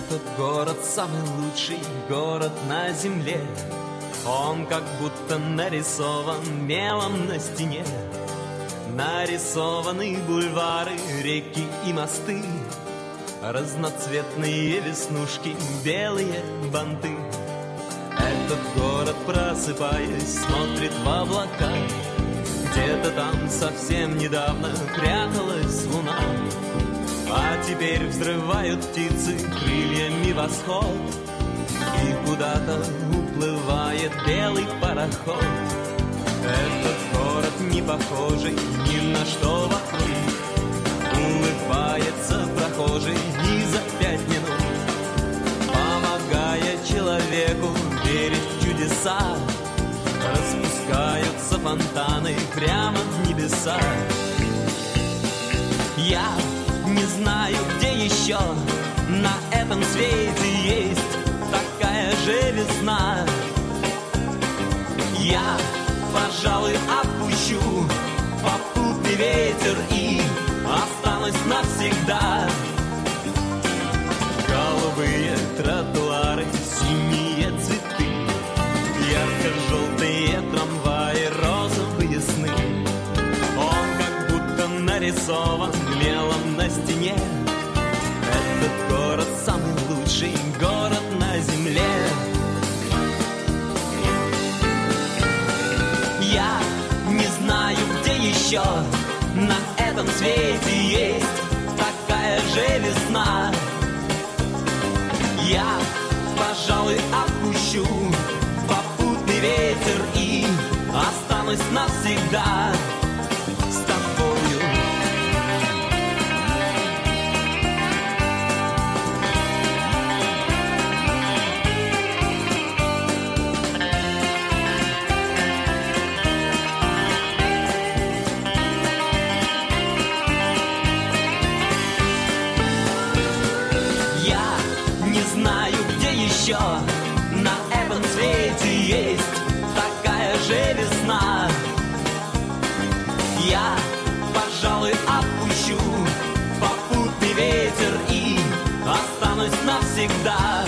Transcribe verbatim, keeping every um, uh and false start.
Этот город самый лучший город на земле. Он как будто нарисован мелом на стене. Нарисованы бульвары, реки и мосты, разноцветные веснушки, белые банты. Этот город, просыпаясь, смотрит в облака. Где-то там совсем недавно пряталась луна, а теперь взрывают птицы крыльями восход, и куда-то уплывает белый пароход. Этот город не похожий ни на что вокруг. Улыбается прохожий и за пять минут, помогая человеку верить в чудеса. Распускаются фонтаны прямо в небеса. Я не знаю, где еще на этом свете есть такая же весна. Я, пожалуй, отпущу попутный ветер и останусь навсегда. Голубые тротуары, синие цветы, ярко-желтые трамваи, розовые сны. Он как будто нарисован мелом на стене. Этот город самый лучший город на земле. Я не знаю, где еще на этом свете есть такая же весна. Я, пожалуй, отпущу попутный ветер и останусь навсегда с тобою. Еще на этом свете есть такая же весна. Я, пожалуй, отпущу попутный ветер и останусь навсегда